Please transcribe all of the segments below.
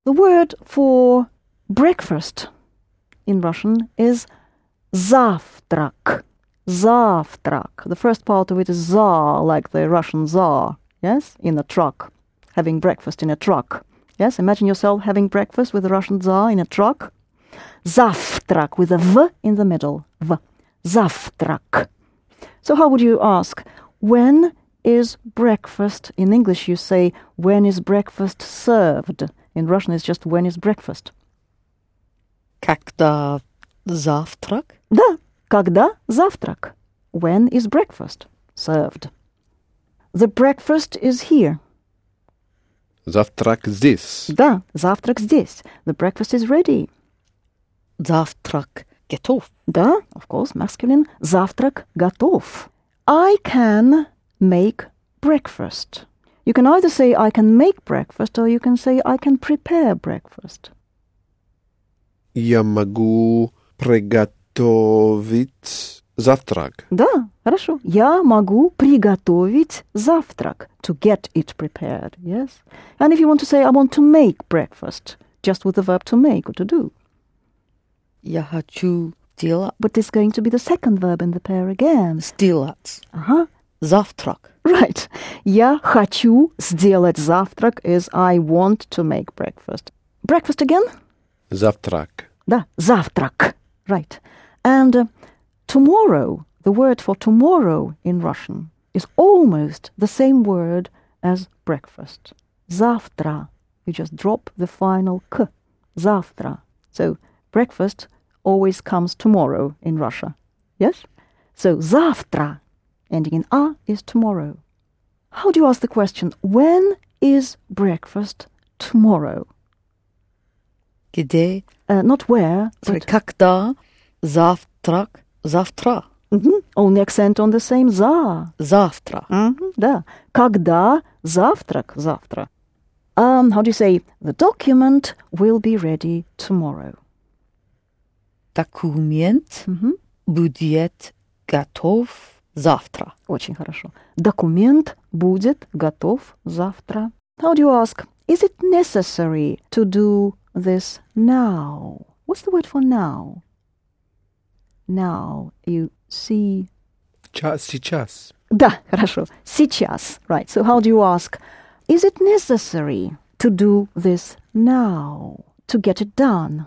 The word for breakfast in Russian is завтрак. Завтрак. The first part of it is za, like the Russian Tsar, yes, in a truck, having breakfast in a truck. Yes, imagine yourself having breakfast with the Russian Tsar in a truck. Завтрак, with a V in the middle. V. Завтрак. So how would you ask, when is breakfast? In English you say, when is breakfast served? In Russian it's just, when is breakfast? Когда завтрак? Да, когда завтрак? When is breakfast served? The breakfast is here. Завтрак здесь. Да, завтрак здесь. The breakfast is ready. Завтрак готов. Да, of course, masculine. Завтрак готов. I can make breakfast. You can either say I can make breakfast or you can say I can prepare breakfast. Я могу приготовить завтрак. Да, хорошо. Я могу приготовить завтрак. To get it prepared, yes? And if you want to say I want to make breakfast, just with the verb to make or to do. Я хочу делать. But it's going to be the second verb in the pair again. Сделать. Uh-huh. Завтрак. Right. Я хочу сделать завтрак is I want to make breakfast. Breakfast again? Завтрак. Да, завтрак. Right. And tomorrow, the word for tomorrow in Russian is almost the same word as breakfast. Завтра. You just drop the final k. Завтра. So breakfast always comes tomorrow in Russia. Yes? So завтра, ending in a, is tomorrow. How do you ask the question, when is breakfast tomorrow? Где? Not where, but... Когда завтрак? Завтра. Only accent on the same за. Завтра. Да. Когда завтрак? Завтра. How do you say, the document will be ready tomorrow? Документ будет готов завтра. Очень хорошо. Документ будет готов завтра. How do you ask, is it necessary to do this now? What's the word for now? Now, you see... Сейчас. Да, хорошо. Сейчас. Right. So how do you ask, is it necessary to do this now? To get it done?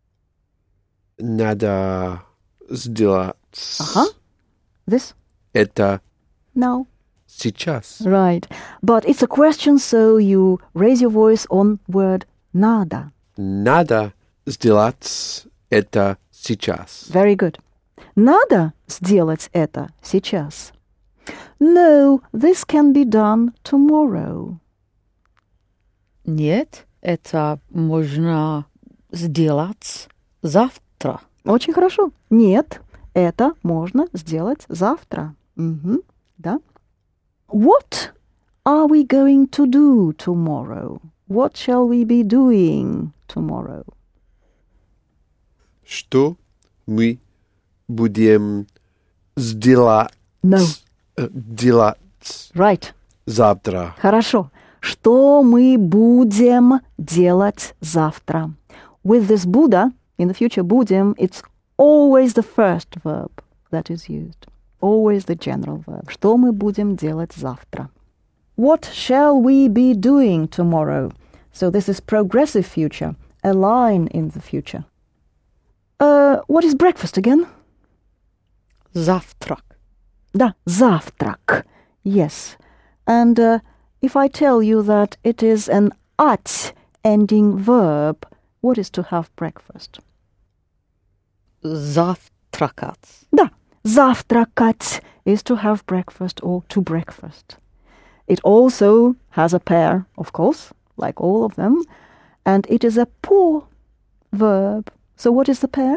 Надо сделать This? это Now? сейчас. Right. But it's a question, so you raise your voice on word надо. Надо сделать это сейчас. Very good. Надо сделать это сейчас. No, this can be done tomorrow. Нет, это можно сделать завтра. Очень хорошо. Нет, это можно сделать завтра. Да. What are we going to do tomorrow? What shall we be doing tomorrow? Что мы будем сделать? No. Делать Right. завтра. Хорошо. Что мы будем делать завтра? With this Buddha, in the future будем, it's always the first verb that is used. Always the general verb. Что мы будем делать завтра? What shall we be doing tomorrow? So this is progressive future, a line in the future. What is breakfast again? Завтрак. Да, завтрак. Yes. And if I tell you that it is an at ending verb, what is to have breakfast? Завтракать. Да, завтракать is to have breakfast or to breakfast. It also has a pair, of course, like all of them, and it is a poor verb. So what is the pair?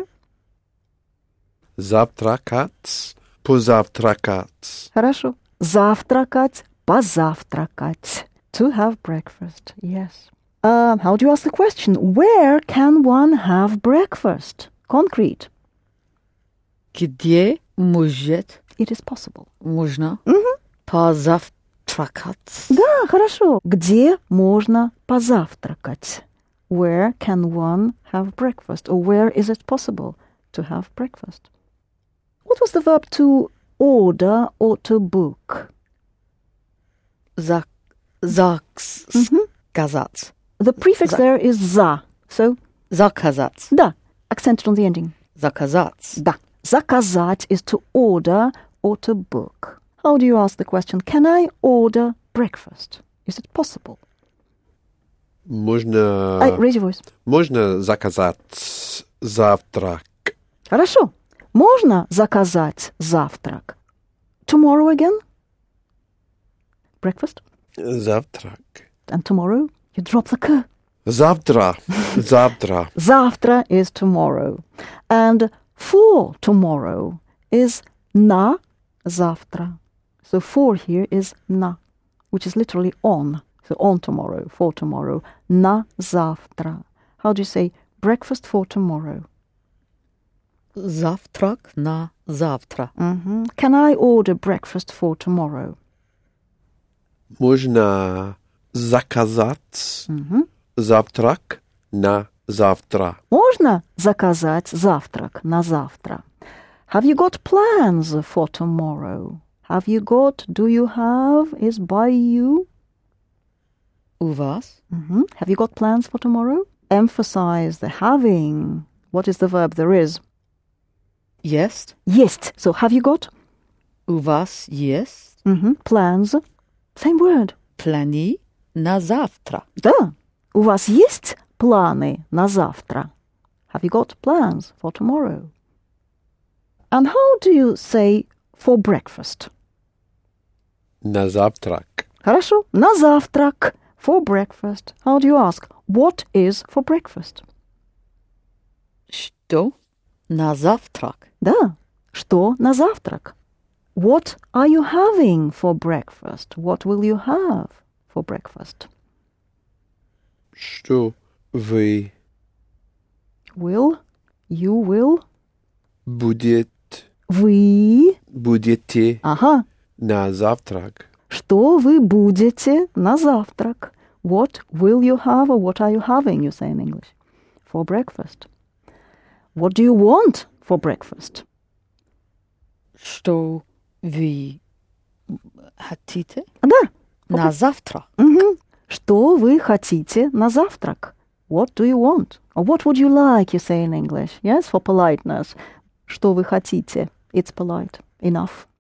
Завтракать, позавтракать. Хорошо. Завтракать, позавтракать. To have breakfast, yes. How do you ask the question? Where can one have breakfast? Concrete. Где может, It is possible. можно позавтракать? Да, хорошо. Где можно позавтракать? where can one have breakfast? Or where is it possible to have breakfast? What was the verb to order or to book? Заказать. The prefix there is za. So, Заказать. da, accented on the ending. Заказать. Da. Заказать is to order or to book. How do you ask the question? Can I order breakfast? Is it possible? Можно... Raise your voice. Можно заказать завтрак. Хорошо. Можно заказать завтрак? Tomorrow again? Breakfast? Завтрак. And tomorrow? You drop the k. Завтра. Завтра. Завтра is tomorrow. And for tomorrow is на завтра. So for here is на, which is literally on. So on tomorrow, for tomorrow. На завтра. How do you say breakfast for tomorrow? Завтрак на завтра. Can I order breakfast for tomorrow? Можно заказать завтрак на завтра. Можно заказать завтрак на завтра? Have you got plans for tomorrow? Have you got, do you have, is by you? У вас? Have you got plans for tomorrow? Emphasize the having. What is the verb there is? Есть? Есть. So have you got? У вас есть? Plans. Same word. Планы на завтра. Да. У вас есть планы на завтра? Have you got plans for tomorrow? And how do you say for breakfast? На завтрак. Хорошо. На завтрак. For breakfast. How do you ask? What is for breakfast? Что на завтрак? Да. Что на завтрак? What are you having for breakfast? What will you have for breakfast? Что вы Will. You will. будете Ага. на завтрак? Что вы будете на завтрак? What will you have or what are you having, you say in English, for breakfast? What do you want for breakfast? Что вы хотите Да. на завтра? Что вы хотите на завтрак? What do you want? Or what would you like, you say in English. Yes, for politeness. Что вы хотите? It's polite. Enough.